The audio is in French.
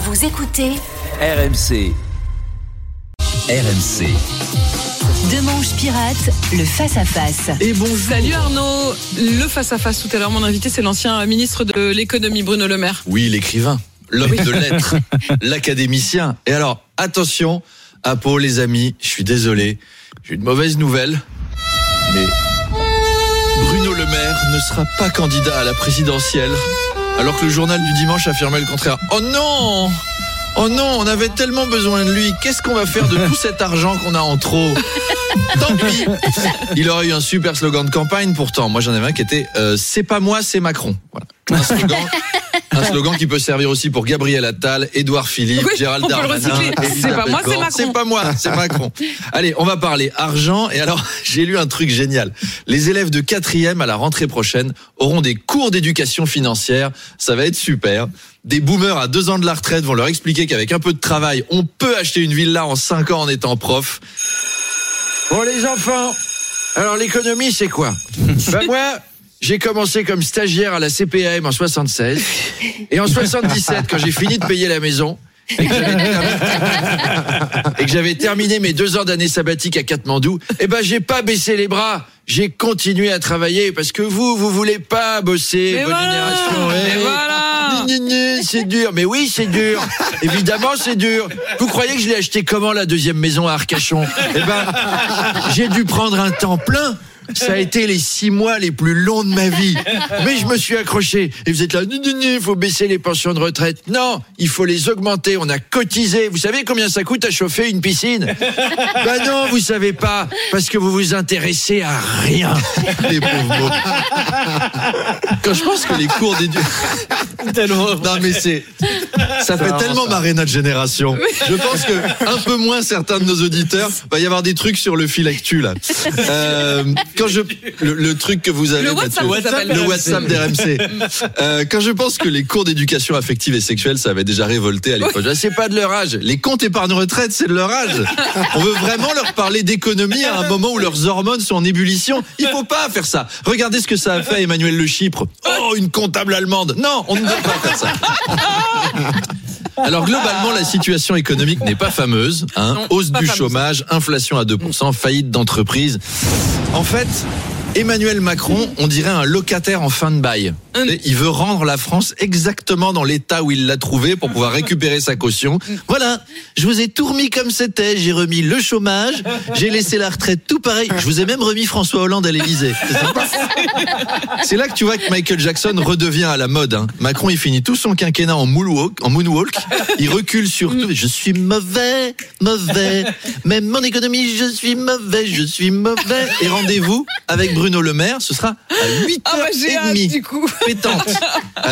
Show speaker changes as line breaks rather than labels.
Vous écoutez
RMC. RMC.
Demanche Pirate, le face-à-face.
Et bon, salut Arnaud. Le face-à-face tout à l'heure, mon invité, c'est l'ancien ministre de l'économie, Bruno Le Maire.
Oui, l'écrivain, l'homme de lettres, l'académicien. Et alors, attention, à Pau, les amis, je suis désolé, j'ai une mauvaise nouvelle, mais Bruno Le Maire ne sera pas candidat à la présidentielle, alors que le journal du dimanche affirmait le contraire. Oh non! Oh non, on avait tellement besoin de lui. Qu'est-ce qu'on va faire de tout cet argent qu'on a en trop? Tant pis. Il aurait eu un super slogan de campagne pourtant. Moi j'en avais un qui était c'est pas moi, c'est Macron. Voilà. Un slogan qui peut servir aussi pour Gabriel Attal, Édouard Philippe,
oui,
Gérald Darmanin.
C'est pas moi, c'est Macron.
C'est pas moi, c'est Macron. Allez, on va parler argent. Et alors, j'ai lu un truc génial. Les élèves de 4e à la rentrée prochaine auront des cours d'éducation financière. Ça va être super. Des boomers à 2 ans de la retraite vont leur expliquer qu'avec un peu de travail, on peut acheter une villa en 5 ans en étant prof. Bon les enfants, alors l'économie c'est quoi? Moi, j'ai commencé comme stagiaire à la CPAM en 76 et en 77 quand j'ai fini de payer la maison et que j'avais terminé mes 2 ans d'année sabbatique à Katmandou, j'ai pas baissé les bras. J'ai continué à travailler parce que vous voulez pas bosser.
Mais
bonne génération.
Mais voilà.
C'est dur. Mais oui, c'est dur. Évidemment, c'est dur. Vous croyez que je l'ai acheté comment la 2e maison à Arcachon? J'ai dû prendre un temps plein. Ça a été les 6 mois les plus longs de ma vie. Mais je me suis accroché. Et vous êtes là, il faut baisser les pensions de retraite. Non, il faut les augmenter. On a cotisé. Vous savez combien ça coûte à chauffer une piscine? Non, vous savez pas. Parce que vous vous intéressez à rien. Les pauvres mots. Quand je pense que les cours d'éducation... Non mais ça fait tellement marrer notre génération. Je pense que un peu moins certains de nos auditeurs va y avoir des trucs sur le fil actu là. Le truc que vous avez
le WhatsApp
d'RMC. Quand je pense que les cours d'éducation affective et sexuelle ça avait déjà révolté à l'époque. C'est pas de leur âge. Les comptes épargne retraite c'est de leur âge. On veut vraiment leur parler d'économie à un moment où leurs hormones sont en ébullition. Il faut pas faire ça. Regardez ce que ça a fait à Emmanuel Le Chypre. Oh une comptable allemande. Non on ne doit pas faire ça. Alors globalement, la situation économique n'est pas fameuse. Hausse du chômage, inflation à 2%, faillite d'entreprise. En fait, Emmanuel Macron, on dirait un locataire en fin de bail. Il veut rendre la France exactement dans l'état où il l'a trouvé pour pouvoir récupérer sa caution. Voilà, je vous ai tout remis comme c'était. J'ai remis le chômage, j'ai laissé la retraite tout pareil. Je vous ai même remis François Hollande à l'Élysée. C'est là que tu vois que Michael Jackson redevient à la mode. Macron, il finit tout son quinquennat en moonwalk. Il recule sur tout. Je suis mauvais. Même mon économie, je suis mauvais. Et rendez-vous avec Bruno Le Maire, ce sera à 8h30.
J'ai hâte, du coup.
Pétante.